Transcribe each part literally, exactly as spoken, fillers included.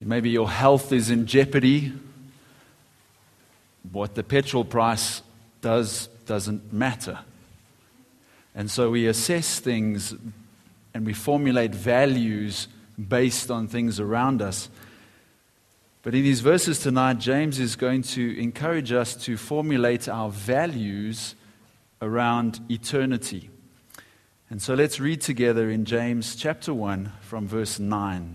maybe your health is in jeopardy. What the petrol price does doesn't matter. And so we assess things and we formulate values based on things around us. But in these verses tonight, James is going to encourage us to formulate our values around eternity. And so let's read together in James chapter one from verse nine.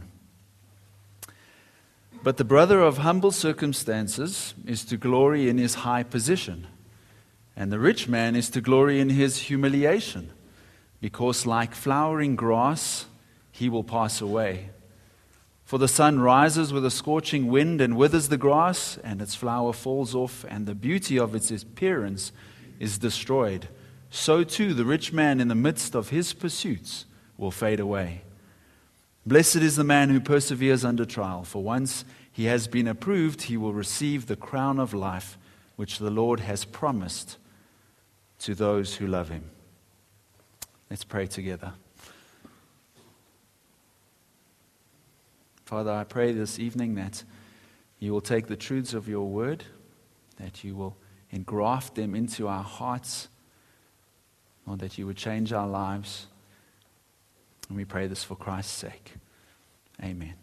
But the brother of humble circumstances is to glory in his high position, and the rich man is to glory in his humiliation, because like flowering grass, he will pass away. For the sun rises with a scorching wind and withers the grass, and its flower falls off, and the beauty of its appearance is destroyed. So too the rich man in the midst of his pursuits will fade away. Blessed is the man who perseveres under trial, for once he has been approved, he will receive the crown of life which the Lord has promised to those who love him. Let's pray together. Father, I pray this evening that you will take the truths of your word, that you will engraft them into our hearts, or that you would change our lives. And we pray this for Christ's sake. Amen.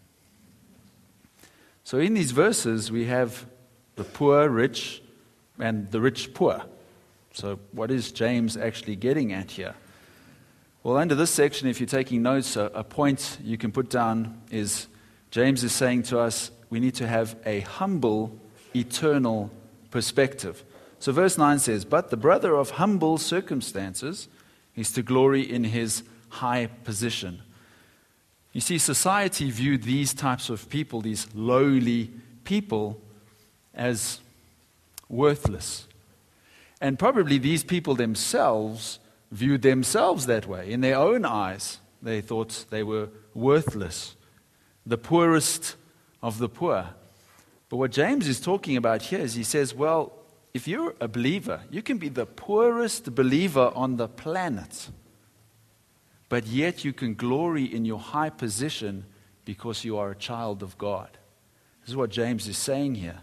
So in these verses, we have the poor rich and the rich poor. So what is James actually getting at here? Well, under this section, if you're taking notes, a, a point you can put down is James is saying to us, we need to have a humble, eternal perspective. So verse nine says, but the brother of humble circumstances is to glory in his high position. You see, society viewed these types of people, these lowly people, as worthless. And probably these people themselves viewed themselves that way. In their own eyes, they thought they were worthless, the poorest of the poor. But what James is talking about here is he says, well, if you're a believer, you can be the poorest believer on the planet, but yet you can glory in your high position because you are a child of God. This is what James is saying here.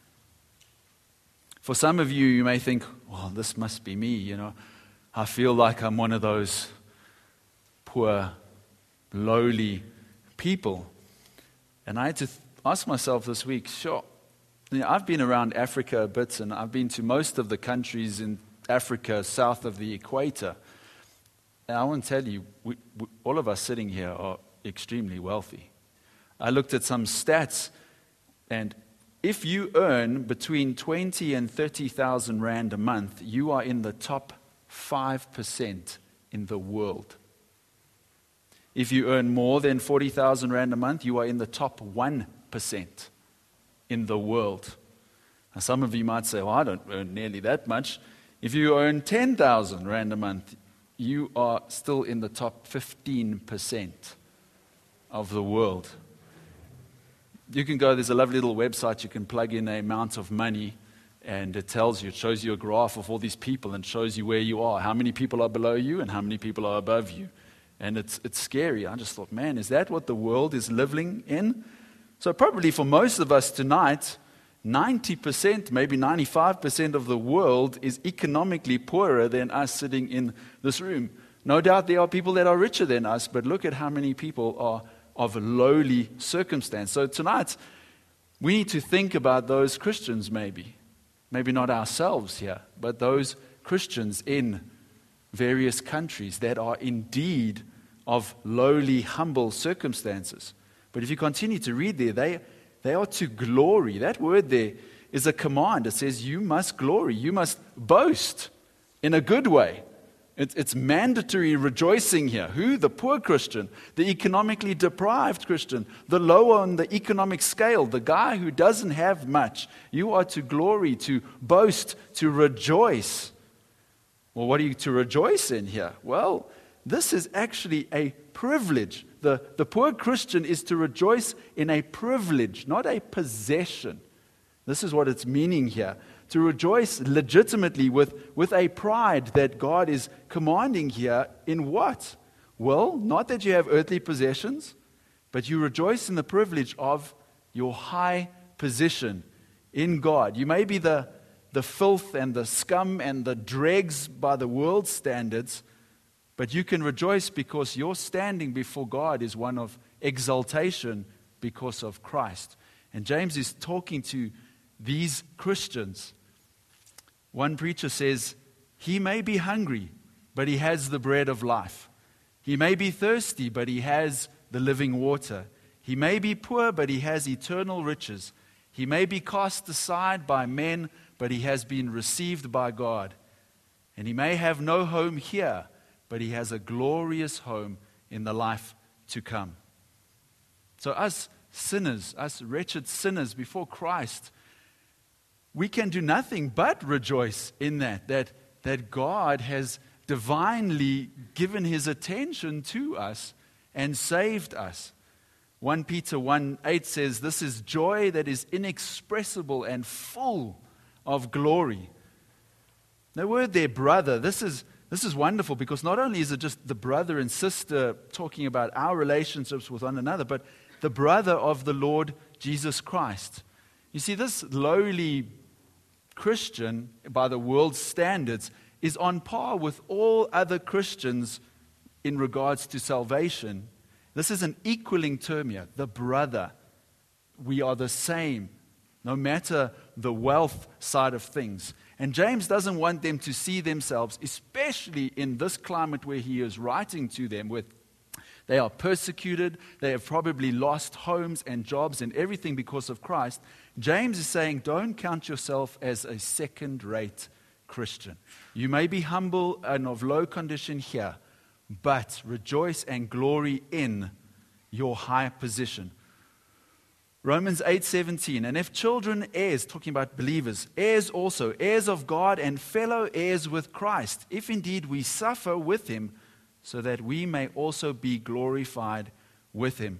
For some of you, you may think, well, this must be me, you know. I feel like I'm one of those poor, lowly people. And I had to th- ask myself this week, sure, you know, I've been around Africa a bit, and I've been to most of the countries in Africa south of the equator. And I want to tell you, we, we, all of us sitting here are extremely wealthy. I looked at some stats, and if you earn between twenty and thirty thousand rand a month, you are in the top five percent in the world. If you earn more than forty thousand rand a month, you are in the top one percent in the world. Now, some of you might say, well, I don't earn nearly that much. If you earn ten thousand rand a month, you are still in the top fifteen percent of the world. You can go, there's a lovely little website, you can plug in a amount of money, and it tells you, it shows you a graph of all these people and shows you where you are, how many people are below you and how many people are above you. And it's it's scary. I just thought, man, is that what the world is living in? So probably for most of us tonight, ninety percent, maybe ninety-five percent of the world is economically poorer than us sitting in this room. No doubt there are people that are richer than us, but look at how many people are of a lowly circumstance. So tonight, we need to think about those Christians maybe. Maybe not ourselves here, but those Christians in various countries that are indeed of lowly, humble circumstances. But if you continue to read there, they, they are to glory. That word there is a command. It says you must glory. You must boast in a good way. It's, it's mandatory rejoicing here. Who? The poor Christian, the economically deprived Christian, the lower on the economic scale, the guy who doesn't have much. You are to glory, to boast, to rejoice. Well, what are you to rejoice in here? Well, this is actually a privilege. The, the poor Christian is to rejoice in a privilege, not a possession. This is what it's meaning here. To rejoice legitimately with, with a pride that God is commanding here in what? Well, not that you have earthly possessions, but you rejoice in the privilege of your high position in God. You may be the, the filth and the scum and the dregs by the world's standards, but you can rejoice because your standing before God is one of exaltation because of Christ. And James is talking to these Christians. One preacher says, he may be hungry, but he has the bread of life. He may be thirsty, but he has the living water. He may be poor, but he has eternal riches. He may be cast aside by men, but he has been received by God. And he may have no home here, but he has a glorious home in the life to come. So us sinners, us wretched sinners before Christ, we can do nothing but rejoice in that, that, that God has divinely given his attention to us and saved us. First Peter one eight says, this is joy that is inexpressible and full of glory. The word there, brother, this is This is wonderful because not only is it just the brother and sister talking about our relationships with one another, but the brother of the Lord Jesus Christ. You see, this lowly Christian, by the world's standards, is on par with all other Christians in regards to salvation. This is an equaling term here, the brother. We are the same, no matter the wealth side of things. And James doesn't want them to see themselves, especially in this climate where he is writing to them, with they are persecuted, they have probably lost homes and jobs and everything because of Christ. James is saying, don't count yourself as a second-rate Christian. You may be humble and of low condition here, but rejoice and glory in your high position. Romans eight seventeen, and if children, heirs, talking about believers, heirs also, heirs of God and fellow heirs with Christ, if indeed we suffer with him, so that we may also be glorified with him.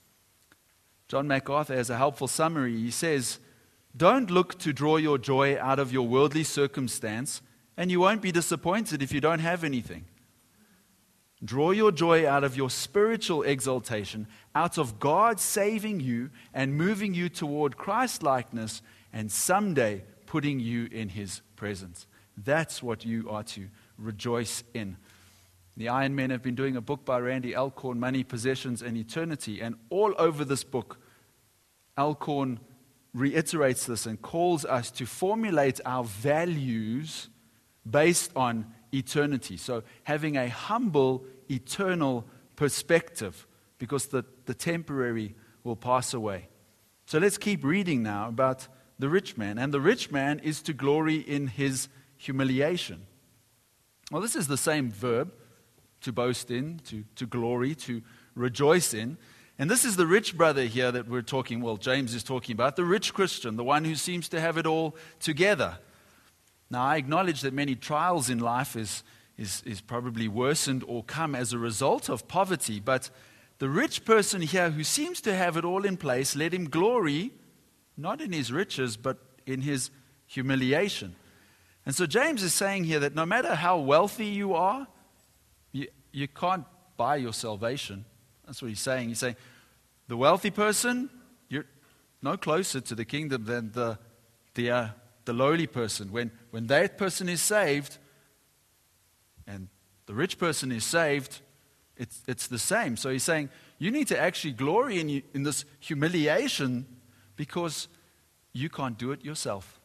John MacArthur has a helpful summary. He says, don't look to draw your joy out of your worldly circumstance, and you won't be disappointed if you don't have anything. Draw your joy out of your spiritual exaltation, out of God saving you and moving you toward Christ-likeness and someday putting you in his presence. That's what you are to rejoice in. The Iron Men have been doing a book by Randy Alcorn, Money, Possessions, and Eternity. And all over this book, Alcorn reiterates this and calls us to formulate our values based on eternity. So having a humble, eternal perspective, because the, the temporary will pass away. So let's keep reading now about the rich man. And the rich man is to glory in his humiliation. Well, this is the same verb, to boast in, to, to glory, to rejoice in. And this is the rich brother here that we're talking, well, James is talking about, the rich Christian, the one who seems to have it all together. Now, I acknowledge that many trials in life is, is, is probably worsened or come as a result of poverty, but the rich person here who seems to have it all in place, let him glory, not in his riches, but in his humiliation. And so James is saying here that no matter how wealthy you are, you, you can't buy your salvation. That's what he's saying. He's saying, the wealthy person, you're no closer to the kingdom than the, the, uh, the lowly person. When, when that person is saved, and the rich person is saved, it's, it's the same. So he's saying, you need to actually glory in, in this humiliation because you can't do it yourself.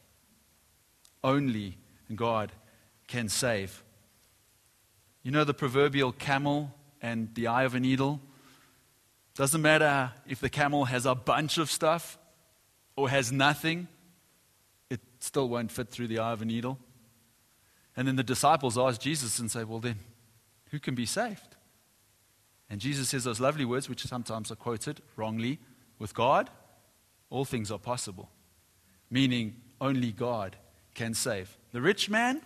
Only God can save. You know the proverbial camel and the eye of a needle? Doesn't matter if the camel has a bunch of stuff or has nothing, it still won't fit through the eye of a needle. And then the disciples ask Jesus and say, well then, who can be saved? And Jesus says those lovely words, which sometimes are quoted wrongly, with God, all things are possible. Meaning, only God can save. The rich man,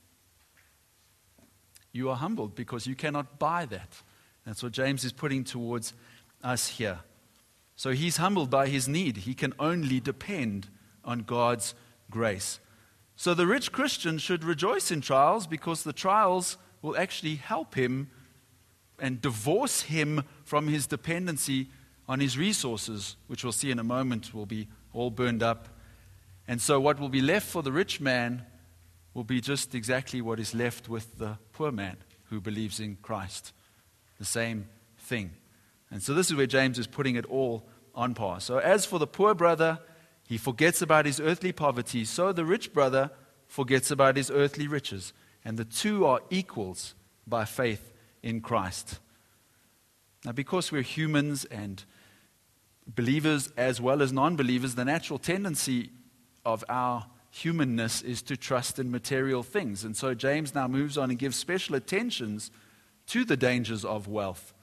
you are humbled because you cannot buy that. That's what James is putting towards us here. So he's humbled by his need. He can only depend on God's grace. So the rich Christian should rejoice in trials because the trials will actually help him and divorce him from his dependency on his resources, which we'll see in a moment, will be all burned up. And so what will be left for the rich man will be just exactly what is left with the poor man who believes in Christ. The same thing. And so this is where James is putting it all on par. So as for the poor brother, he forgets about his earthly poverty, so the rich brother forgets about his earthly riches. And the two are equals by faith in Christ. Now, because we're humans and believers as well as non-believers, the natural tendency of our humanness is to trust in material things. And so James now moves on and gives special attentions to the dangers of wealth.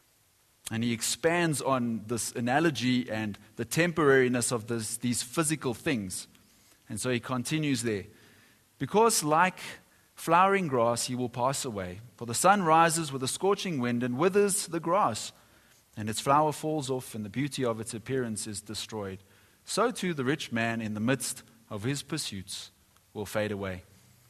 And he expands on this analogy and the temporariness of this, these physical things. And so he continues there. Because like flowering grass, he will pass away. For the sun rises with a scorching wind and withers the grass, and its flower falls off, and the beauty of its appearance is destroyed. So too the rich man in the midst of his pursuits will fade away.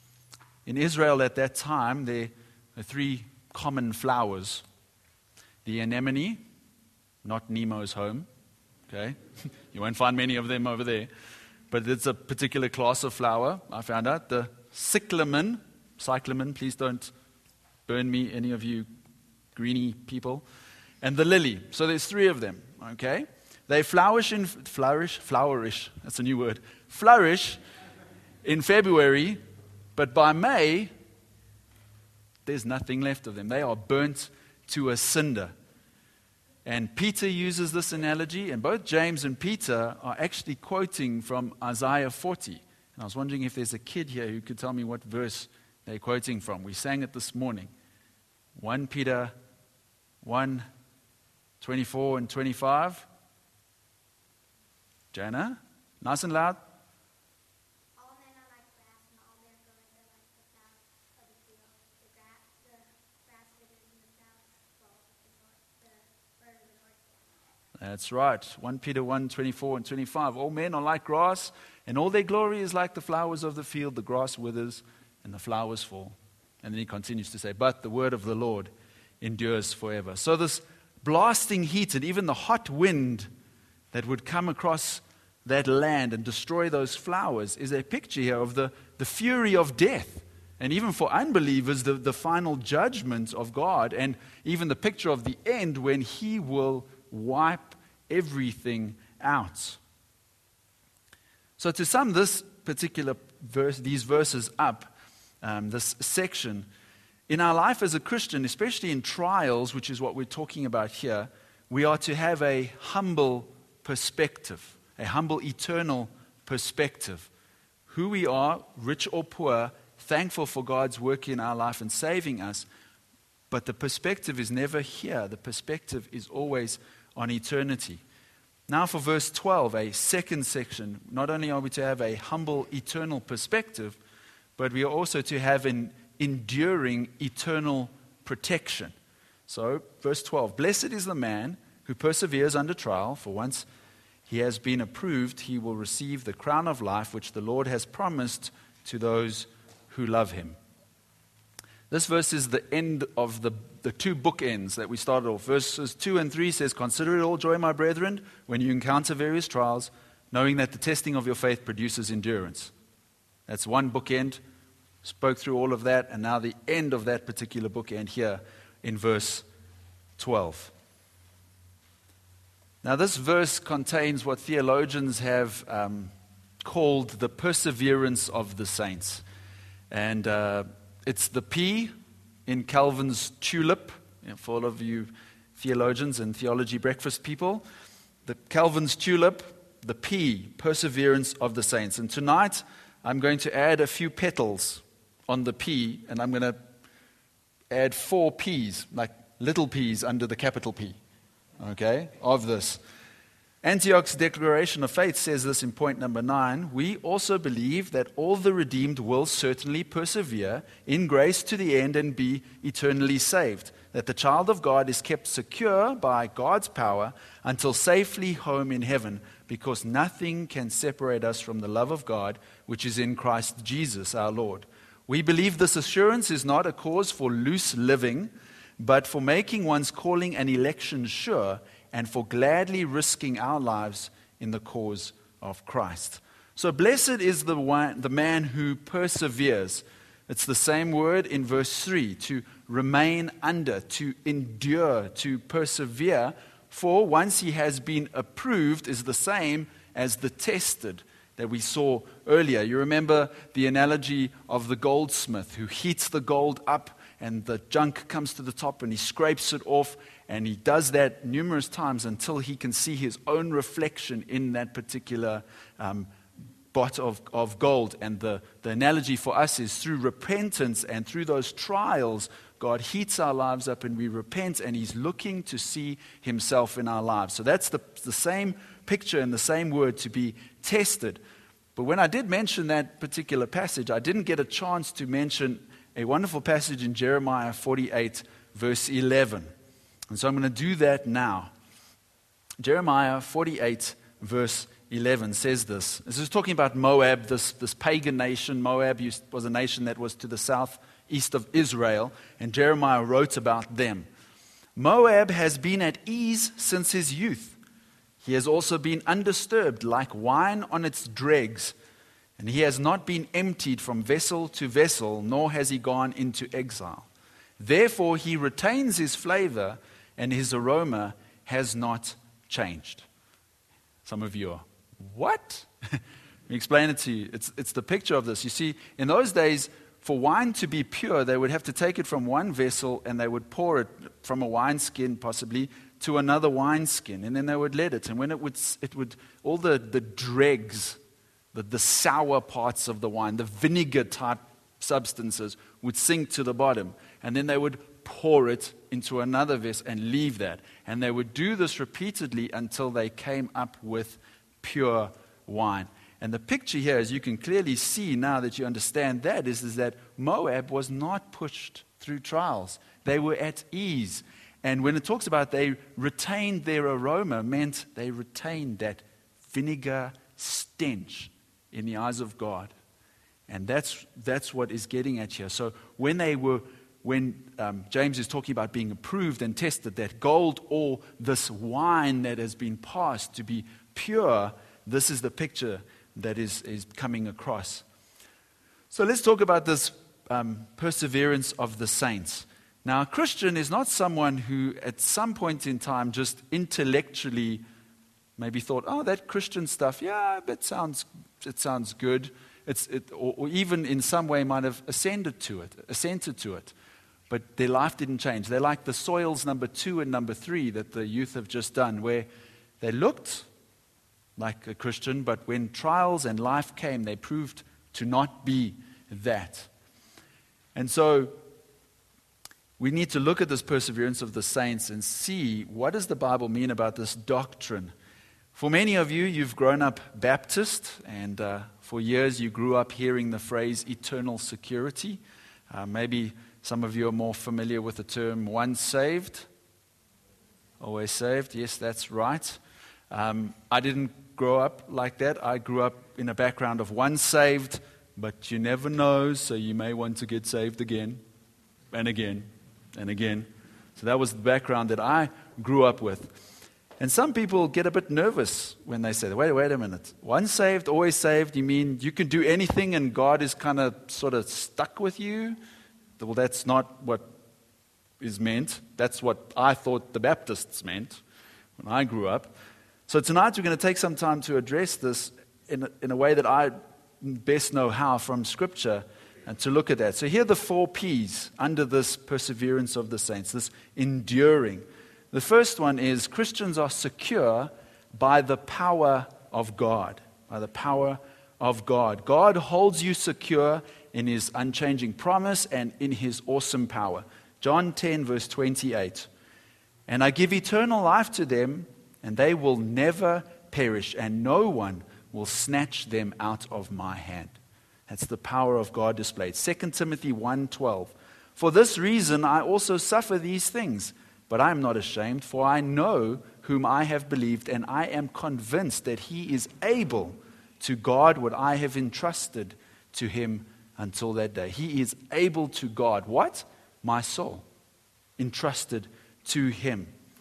In Israel at that time, there are three common flowers. The anemone, not Nemo's home, okay? You won't find many of them over there. But it's a particular class of flower, I found out. The cyclamen, cyclamen, please don't burn me, any of you greeny people. And the lily. So there's three of them, okay? They flourish in, flourish, flourish, that's a new word, flourish in February, but by May, there's nothing left of them. They are burnt to a cinder. And Peter uses this analogy, and both James and Peter are actually quoting from Isaiah forty. And I was wondering if there's a kid here who could tell me what verse they're quoting from. We sang it this morning. First Peter one, twenty-four and twenty-five. Jana, nice and loud. All men are like grass, and all their goings are like the flowers of the field. The grass, the grass withers, and the flowers fall. The north, the bird of the north gathers. That's right. First Peter one, twenty-four and twenty-five. All men are like grass, and all their glory is like the flowers of the field. The grass withers, and the flowers fall. And then he continues to say, but the word of the Lord endures forever. So this blasting heat and even the hot wind that would come across that land and destroy those flowers is a picture here of the, the fury of death. And even for unbelievers, the, the final judgment of God, and even the picture of the end when he will wipe everything out. So to sum this particular verse, these verses up, um, this section, in our life as a Christian, especially in trials, which is what we're talking about here, we are to have a humble perspective, a humble eternal perspective. Who we are, rich or poor, thankful for God's work in our life and saving us, but the perspective is never here. The perspective is always on eternity. Now for verse twelve, a second section. Not only are we to have a humble eternal perspective, but we are also to have an enduring eternal protection. So, verse twelve, blessed is the man who perseveres under trial, for once he has been approved, he will receive the crown of life which the Lord has promised to those who love him. This verse is the end of the, the two bookends that we started off. Verses two and three says, consider it all joy, my brethren, when you encounter various trials, knowing that the testing of your faith produces endurance. That's one bookend. Spoke through all of that, and now the end of that particular bookend here in verse twelve. Now this verse contains what theologians have um, called the perseverance of the saints. And uh, it's the P in Calvin's tulip, you know, for all of you theologians and theology breakfast people. The Calvin's tulip, the P, perseverance of the saints. And tonight I'm going to add a few petals on the P, and I'm going to add four P's, like little P's under the capital P, okay, of this. Antioch's Declaration of Faith says this in point number nine. We also believe that all the redeemed will certainly persevere in grace to the end and be eternally saved, that the child of God is kept secure by God's power until safely home in heaven, because nothing can separate us from the love of God, which is in Christ Jesus our Lord. We believe this assurance is not a cause for loose living, but for making one's calling and election sure, and for gladly risking our lives in the cause of Christ. So blessed is the one, the man who perseveres. It's the same word in verse three, to remain under, to endure, to persevere. For once he has been approved is the same as the tested that we saw earlier. You remember the analogy of the goldsmith who heats the gold up and the junk comes to the top and he scrapes it off, and he does that numerous times until he can see his own reflection in that particular um, pot of, of gold. And the, the analogy for us is through repentance and through those trials, God heats our lives up and we repent, and he's looking to see himself in our lives. So that's the, the same picture and the same word, to be tested. But when I did mention that particular passage, I didn't get a chance to mention a wonderful passage in Jeremiah forty-eight, verse eleven. And so I'm going to do that now. Jeremiah forty-eight, verse eleven says this. This is talking about Moab, this, this pagan nation. Moab used, was a nation that was to the southeast of Israel, and Jeremiah wrote about them. Moab has been at ease since his youth. He has also been undisturbed like wine on its dregs, and he has not been emptied from vessel to vessel, nor has he gone into exile. Therefore he retains his flavor, and his aroma has not changed. Some of you are, what? Let me explain it to you. It's, it's the picture of this. You see, in those days, for wine to be pure, they would have to take it from one vessel and they would pour it from a wineskin, possibly, to another wineskin, and then they would let it. And when it would, it would all the, the dregs, the, the sour parts of the wine, the vinegar-type substances would sink to the bottom. And then they would pour it into another vessel and leave that. And they would do this repeatedly until they came up with pure wine. And the picture here, as you can clearly see now that you understand that, is, is that Moab was not pushed through trials. They were at ease. And when it talks about they retained their aroma, meant they retained that vinegar stench in the eyes of God. And that's that's what is getting at here. So when they were, when um, James is talking about being approved and tested, that gold or this wine that has been passed to be pure, this is the picture that is, is coming across. So let's talk about this um, perseverance of the saints. Now, a Christian is not someone who at some point in time just intellectually maybe thought, oh, that Christian stuff, yeah, it sounds, it sounds good. It's, it, or, or even in some way might have ascended to it, assented to it. But their life didn't change. They're like the soils number two and number three that the youth have just done, where they looked like a Christian, but when trials and life came, they proved to not be that. And so we need to look at this perseverance of the saints and see, what does the Bible mean about this doctrine? For many of you, you've grown up Baptist, and uh, for years you grew up hearing the phrase eternal security. Uh, maybe some of you are more familiar with the term once saved, always saved. Yes, that's right. Um, I didn't grow up like that. I grew up in a background of once saved, but you never know, so you may want to get saved again and again and again. So that was the background that I grew up with. And some people get a bit nervous when they say, wait, wait a minute. Once saved, always saved, you mean you can do anything and God is kind of sort of stuck with you? Well, that's not what is meant. That's what I thought the Baptists meant when I grew up. So tonight we're going to take some time to address this in a, in a way that I best know how from Scripture, and to look at that. So here are the four P's under this perseverance of the saints, this enduring. The first one is Christians are secure by the power of God. By the power of God. God holds you secure in His unchanging promise and in His awesome power. John ten, verse twenty-eight. And I give eternal life to them, and they will never perish, and no one will snatch them out of my hand. That's the power of God displayed. Second Timothy one twelve. For this reason I also suffer these things, but I am not ashamed, for I know whom I have believed, and I am convinced that He is able to guard what I have entrusted to Him until that day. He is able to guard what? My soul. Entrusted to Him.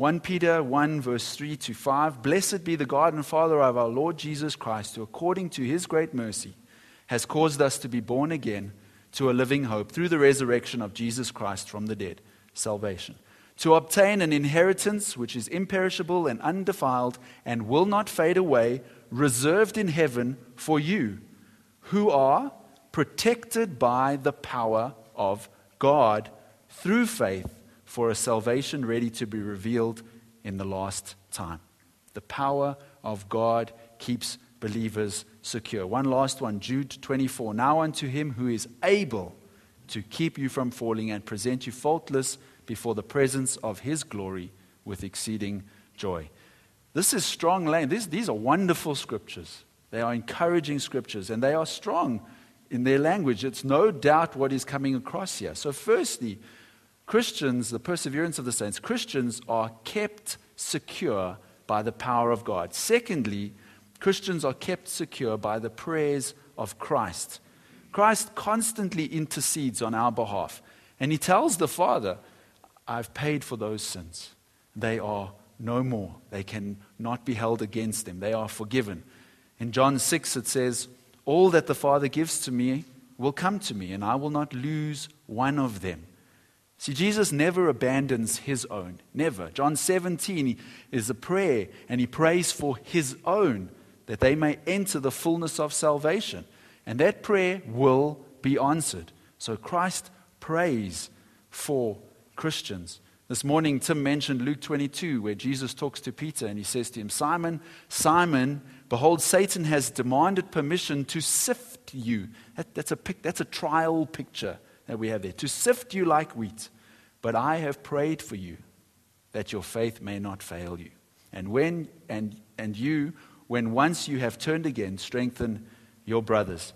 First Peter one, verse three to five, "Blessed be the God and Father of our Lord Jesus Christ, who according to his great mercy has caused us to be born again to a living hope through the resurrection of Jesus Christ from the dead," salvation, "to obtain an inheritance which is imperishable and undefiled and will not fade away, reserved in heaven for you, who are protected by the power of God through faith for a salvation ready to be revealed in the last time." The power of God keeps believers secure. One last one, Jude twenty-four. "Now unto him who is able to keep you from falling and present you faultless before the presence of his glory with exceeding joy." This is strong language. These, these are wonderful scriptures. They are encouraging scriptures, and they are strong in their language. It's no doubt what is coming across here. So firstly, Christians, the perseverance of the saints, Christians are kept secure by the power of God. Secondly, Christians are kept secure by the prayers of Christ. Christ constantly intercedes on our behalf, and he tells the Father, "I've paid for those sins. They are no more. They can not be held against them. They are forgiven." In John six it says, "All that the Father gives to me will come to me, and I will not lose one of them." See, Jesus never abandons his own. Never. John seventeen is a prayer, and he prays for his own, that they may enter the fullness of salvation. And that prayer will be answered. So Christ prays for Christians. This morning, Tim mentioned Luke twenty-two, where Jesus talks to Peter, and he says to him, "Simon, Simon, behold, Satan has demanded permission to sift you." That, that's, a, that's a trial picture that we have there. "To sift you like wheat. But I have prayed for you, that your faith may not fail you. And when and and you, when once you have turned again, strengthen your brothers."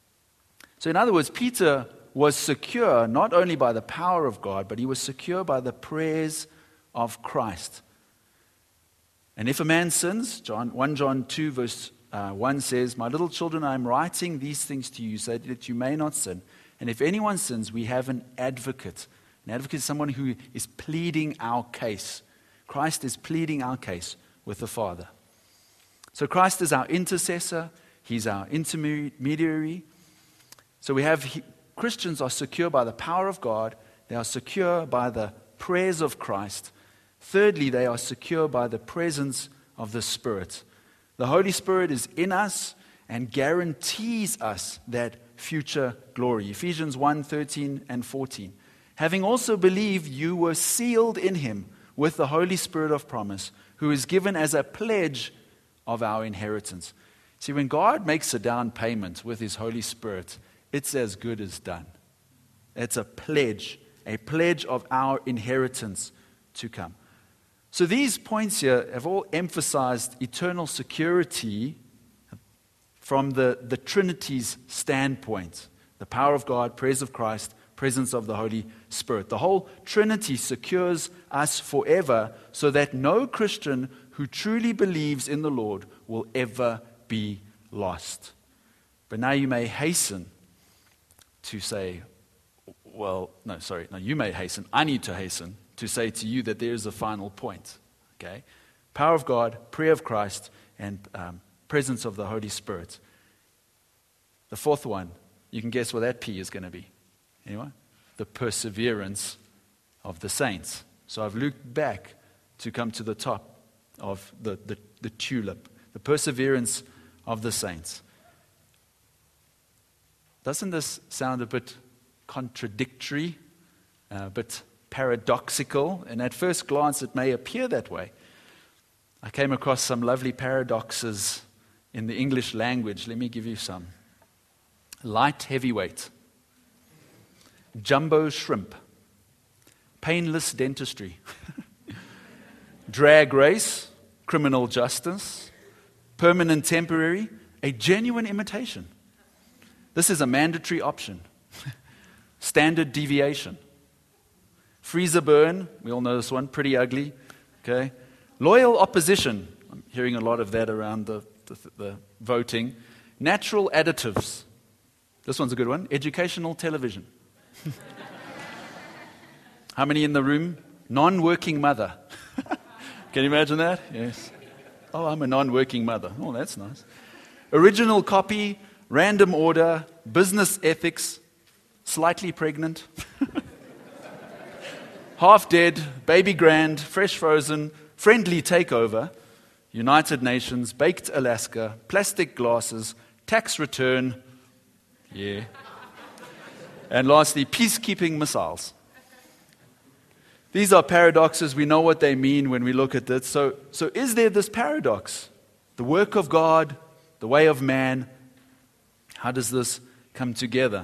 So in other words, Peter was secure not only by the power of God, but he was secure by the prayers of Christ. And if a man sins, John, First John two verse uh, one says, "My little children, I am writing these things to you so that you may not sin. And if anyone sins, we have an advocate." An advocate is someone who is pleading our case. Christ is pleading our case with the Father. So Christ is our intercessor. He's our intermediary. So we have, he, Christians are secure by the power of God. They are secure by the prayers of Christ. Thirdly, they are secure by the presence of the Spirit. The Holy Spirit is in us and guarantees us that future glory. Ephesians one, thirteen and fourteen. "Having also believed, you were sealed in him with the Holy Spirit of promise, who is given as a pledge of our inheritance." See, when God makes a down payment with his Holy Spirit, it's as good as done. It's a pledge, a pledge of our inheritance to come. So these points here have all emphasized eternal security from the, the Trinity's standpoint. The power of God, prayers of Christ, presence of the Holy Spirit. The whole Trinity secures us forever so that no Christian who truly believes in the Lord will ever be lost. But now you may hasten to say, well, no, sorry, no, you may hasten, I need to hasten to say to you that there is a final point. Okay? Power of God, prayer of Christ, and um, presence of the Holy Spirit. The fourth one, you can guess what that P is going to be. Anyone? The perseverance of the saints. So I've looked back to come to the top of the, the, the tulip. The perseverance of the saints. Doesn't this sound a bit contradictory, a bit paradoxical? And at first glance it may appear that way. I came across some lovely paradoxes in the English language. Let me give you some. Light heavyweight. Jumbo shrimp, painless dentistry, drag race, criminal justice, permanent temporary, a genuine imitation. This is a mandatory option. Standard deviation. Freezer burn, we all know this one, pretty ugly. Okay. Loyal opposition, I'm hearing a lot of that around the, the, the voting. Natural additives. This one's a good one. Educational television. How many in the room? Non-working mother. Can you imagine that? Yes. Oh, I'm a non-working mother. Oh, that's nice. Original copy, random order, business ethics, slightly pregnant, half dead, baby grand, fresh frozen, friendly takeover, United Nations, baked Alaska, plastic glasses, tax return, yeah. And lastly, peacekeeping missiles. These are paradoxes. We know what they mean when we look at it. So, so is there this paradox? The work of God, the way of man. How does this come together?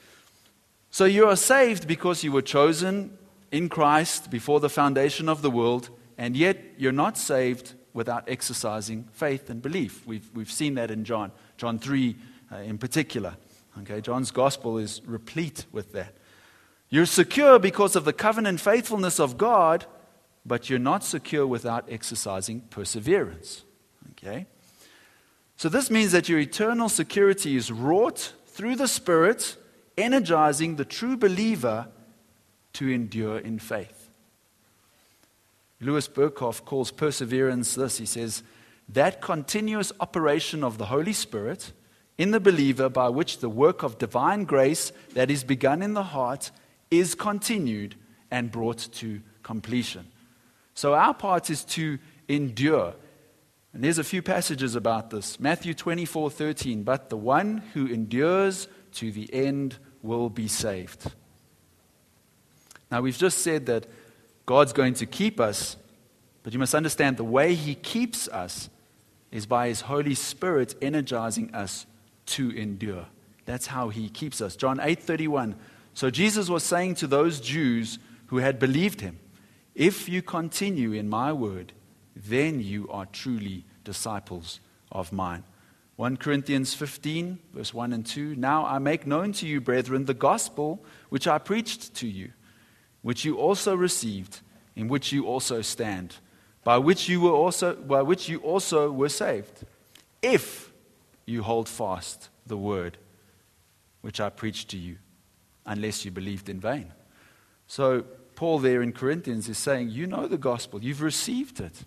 So you are saved because you were chosen in Christ before the foundation of the world, and yet you're not saved without exercising faith and belief. We've, we've seen that in John, John three uh, in particular. Okay, John's gospel is replete with that. You're secure because of the covenant faithfulness of God, but you're not secure without exercising perseverance. Okay? So this means that your eternal security is wrought through the Spirit, energizing the true believer to endure in faith. Louis Berkhoff calls perseverance this. He says, that continuous operation of the Holy Spirit in the believer by which the work of divine grace that is begun in the heart is continued and brought to completion. So our part is to endure. And there's a few passages about this. Matthew twenty-four thirteen, but the one who endures to the end will be saved. Now we've just said that God's going to keep us, but you must understand the way He keeps us is by His Holy Spirit energizing us to endure. That's how He keeps us. John eight thirty-one. So Jesus was saying to those Jews who had believed Him, if you continue in my word, then you are truly disciples of mine. First Corinthians fifteen, verse one and two. Now I make known to you, brethren, the gospel which I preached to you, which you also received, in which you also stand, by which you were also by which you also were saved, if you hold fast the word which I preached to you, unless you believed in vain. So Paul there in Corinthians is saying, you know the gospel, you've received it,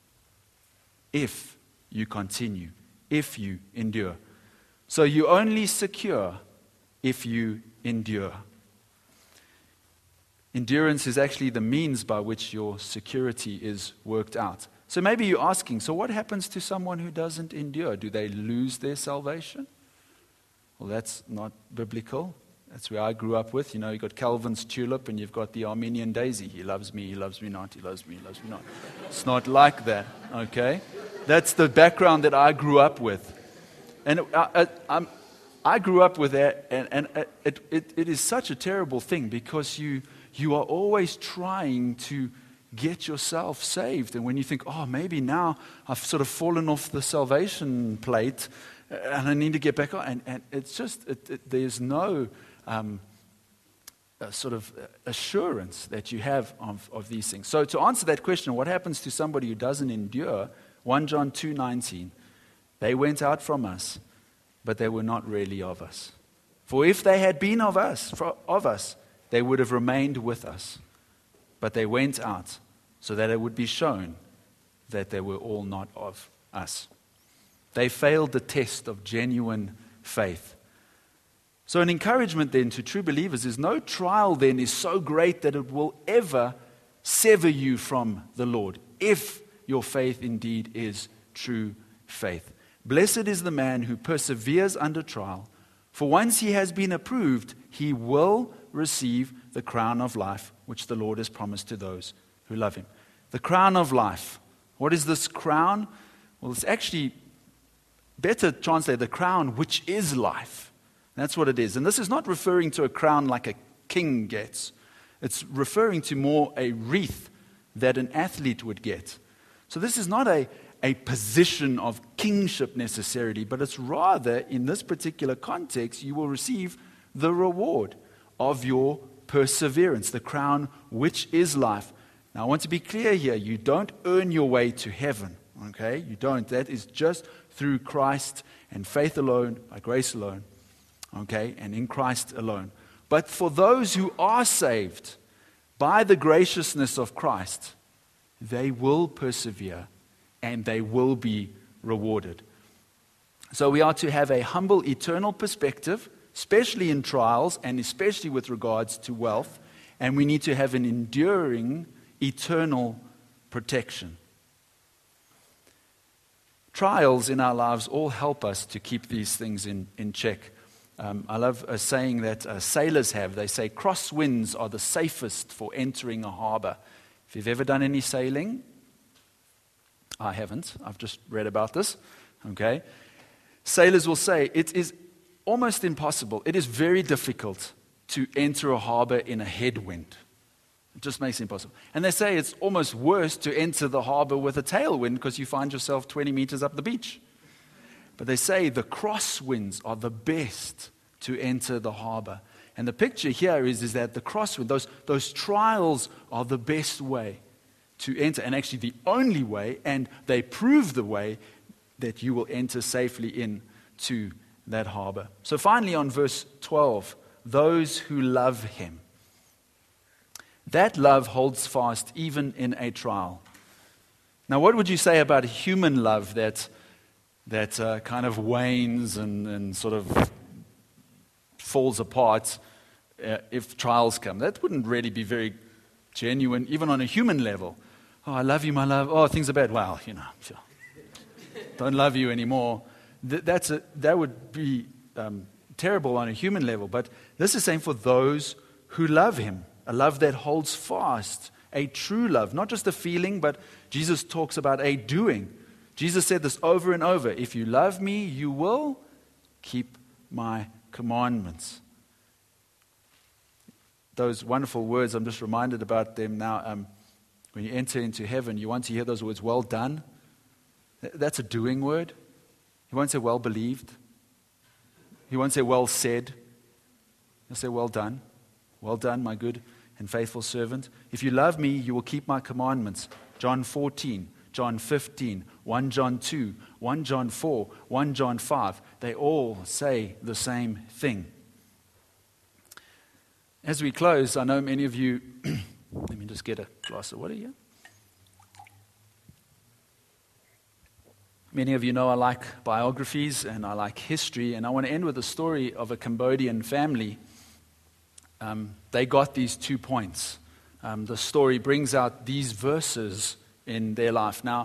if you continue, if you endure. So you only secure if you endure. Endurance is actually the means by which your security is worked out. So maybe you're asking, so what happens to someone who doesn't endure? Do they lose their salvation? Well, that's not biblical. That's where I grew up with. You know, you've got Calvin's tulip and you've got the Armenian daisy. He loves me, he loves me not, he loves me, he loves me not. It's not like that, okay? That's the background that I grew up with. And I, I, I'm, I grew up with that, and, and it, it, it is such a terrible thing because you, you are always trying to get yourself saved. And when you think, oh, maybe now I've sort of fallen off the salvation plate and I need to get back on. And, and it's just, it, it, there's no um, sort of assurance that you have of, of these things. So to answer that question, what happens to somebody who doesn't endure? First John two nineteen, they went out from us, but they were not really of us. For if they had been of us, of us, they would have remained with us. But they went out so that it would be shown that they were all not of us. They failed the test of genuine faith. So an encouragement then to true believers is no trial then is so great that it will ever sever you from the Lord, if your faith indeed is true faith. Blessed is the man who perseveres under trial, for once he has been approved, he will receive the crown of life, which the Lord has promised to those who love Him. The crown of life. What is this crown? Well, it's actually better translated, the crown which is life. That's what it is. And this is not referring to a crown like a king gets. It's referring to more a wreath that an athlete would get. So this is not a, a position of kingship necessarily, but it's rather, in this particular context, you will receive the reward of your perseverance, the crown which is life. Now I want to be clear here, you don't earn your way to heaven, okay? You don't. That is just through Christ and faith alone, by grace alone, okay? And in Christ alone. But for those who are saved by the graciousness of Christ, they will persevere and they will be rewarded. So we are to have a humble, eternal perspective, especially in trials and especially with regards to wealth. And we need to have an enduring, eternal protection. Trials in our lives all help us to keep these things in, in check. Um, I love a saying that uh, sailors have. They say crosswinds are the safest for entering a harbor. If you've ever done any sailing, I haven't. I've just read about this. Okay. Sailors will say it is almost impossible. It is very difficult to enter a harbor in a headwind. It just makes it impossible. And they say it's almost worse to enter the harbor with a tailwind because you find yourself twenty meters up the beach. But they say the crosswinds are the best to enter the harbor. And the picture here is, is that the crosswind, those, those trials are the best way to enter, and actually the only way, and they prove the way that you will enter safely into that harbor. So finally on verse twelve, those who love him. That love holds fast even in a trial. Now what would you say about human love that that uh, kind of wanes and, and sort of falls apart uh, if trials come? That wouldn't really be very genuine, even on a human level. Oh, I love you, my love. Oh, things are bad. Well, you know, sure. Don't love you anymore. Th- that's a, that would be um, terrible on a human level. But this is saying for those who love him, a love that holds fast, a true love, not just a feeling, but Jesus talks about a doing. Jesus said this over and over. If you love me, you will keep my commandments. Those wonderful words, I'm just reminded about them now. Um, when you enter into heaven, you want to hear those words, well done. That's a doing word. You won't say well believed. You won't say well said. You'll say well done. Well done, my good and faithful servant. If you love me, you will keep my commandments. John fourteen, John fifteen, First John two, First John four, First John five. They all say the same thing. As we close, I know many of you, let me just get a glass of water here. Many of you know I like biographies and I like history, and I want to end with a story of a Cambodian family. Um, they got these two points. Um, the story brings out these verses in their life. Now,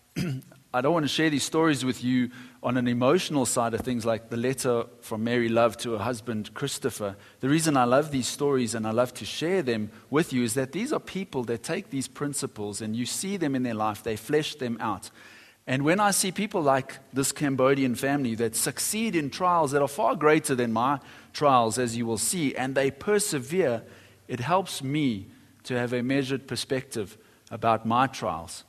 I don't want to share these stories with you on an emotional side of things, like the letter from Mary Love to her husband, Christopher. The reason I love these stories and I love to share them with you is that these are people that take these principles and you see them in their life, they flesh them out. And when I see people like this Cambodian family that succeed in trials that are far greater than my trials, as you will see, and they persevere, it helps me to have a measured perspective about my trials.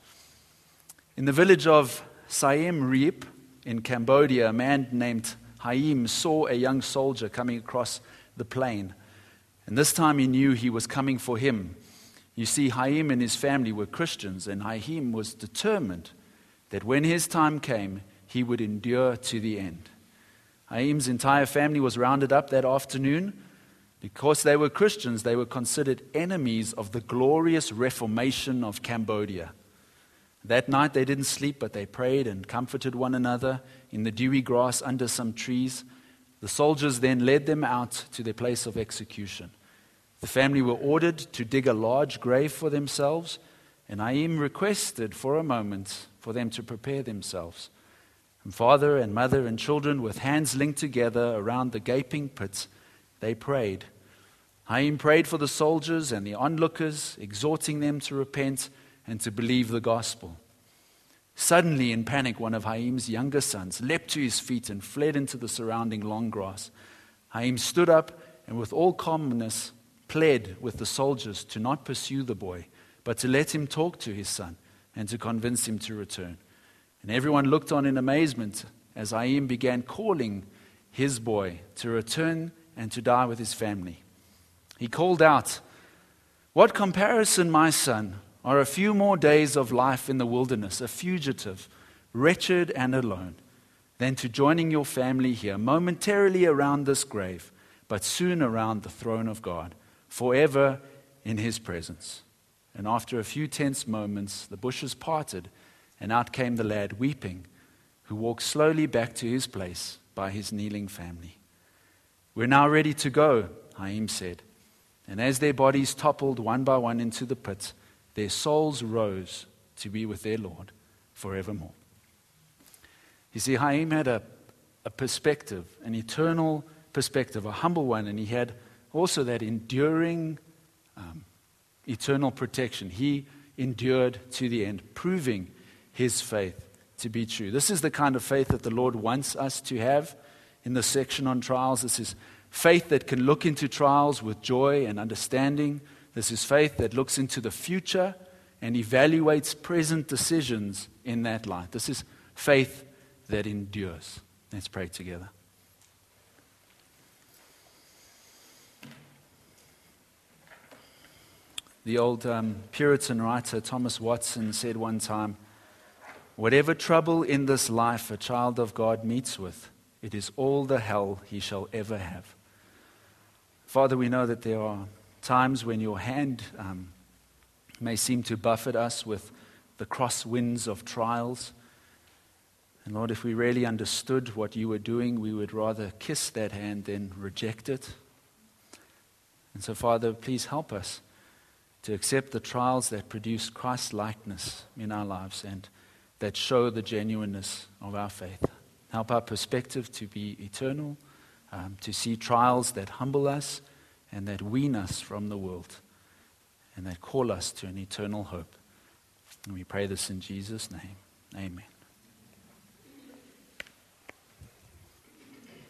In the village of Siem Reap in Cambodia, a man named Haim saw a young soldier coming across the plain. And this time he knew he was coming for him. You see, Haim and his family were Christians, and Haim was determined that when his time came, he would endure to the end. Haim's entire family was rounded up that afternoon. Because they were Christians, they were considered enemies of the glorious reformation of Cambodia. That night they didn't sleep, but they prayed and comforted one another in the dewy grass under some trees. The soldiers then led them out to their place of execution. The family were ordered to dig a large grave for themselves, and Haim requested for a moment for them to prepare themselves. And father and mother and children, with hands linked together around the gaping pit, they prayed. Haim prayed for the soldiers and the onlookers, exhorting them to repent and to believe the gospel. Suddenly, in panic, one of Haim's younger sons leapt to his feet and fled into the surrounding long grass. Haim stood up and with all calmness pled with the soldiers to not pursue the boy, but to let him talk to his son and to convince him to return. And everyone looked on in amazement as Haim began calling his boy to return and to die with his family. He called out, "What comparison, my son, are a few more days of life in the wilderness, a fugitive, wretched and alone, than to joining your family here, momentarily around this grave, but soon around the throne of God, forever in his presence." And after a few tense moments, the bushes parted, and out came the lad weeping, who walked slowly back to his place by his kneeling family. "We're now ready to go," Haim said. And as their bodies toppled one by one into the pit, their souls rose to be with their Lord forevermore. You see, Haim had a, a perspective, an eternal perspective, a humble one, and he had also that enduring, um, eternal protection. He endured to the end, proving his faith to be true. This is the kind of faith that the Lord wants us to have in the section on trials. This is faith that can look into trials with joy and understanding. This is faith that looks into the future and evaluates present decisions in that light. This is faith that endures. Let's pray together. The old um, Puritan writer Thomas Watson said one time, "Whatever trouble in this life a child of God meets with, it is all the hell he shall ever have." Father, we know that there are times when your hand um, may seem to buffet us with the crosswinds of trials. And Lord, if we really understood what you were doing, we would rather kiss that hand than reject it. And so, Father, please help us to accept the trials that produce Christ-likeness in our lives and that show the genuineness of our faith. Help our perspective to be eternal, um, to see trials that humble us and that wean us from the world and that call us to an eternal hope. And we pray this in Jesus' name. Amen.